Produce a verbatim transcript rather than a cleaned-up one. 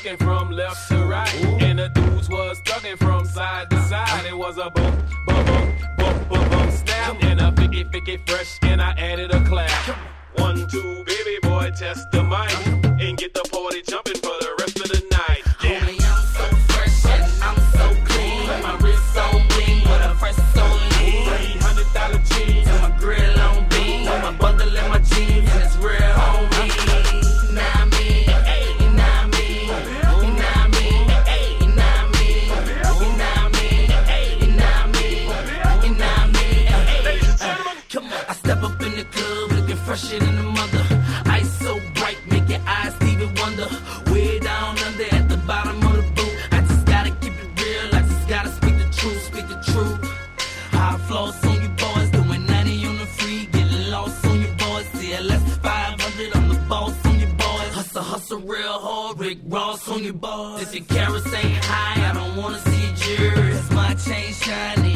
walking from left to right. And the dudes was thugging from side to side. It was a boom, boom, boom, boom, boom, boom, snap. And a ficky, ficky fresh, and I added a clap. One, two, baby boy, test the mic. And get the party jumping for the rest of the night. Yeah. Homie, I'm so fresh and I'm so clean. My wrist on bling with a fresh soul lean. three hundred dollar jeans. And my grill on beam. My bundle in my jeans and it's real homie. You know what I mean? You know what I mean? You know what I mean? You know what I mean? You know what I mean? You know what I mean? You know what I mean? Ladies and gentlemen, Come on, I step up in the club looking fresher than the mother. Ice so bright, make your eyes even wonder. Way down under at the bottom of the boot. I just gotta keep it real, I just gotta speak the truth, speak the truth. High floss on you boys, doing ninety on the free, getting lost on your boys. C L S five hundred, I'm the boss on your boys. Hustle, hustle real hard, Rick Ross on your boys. If your carats ain't high, I don't wanna see your jewelry. Cause my chain shining.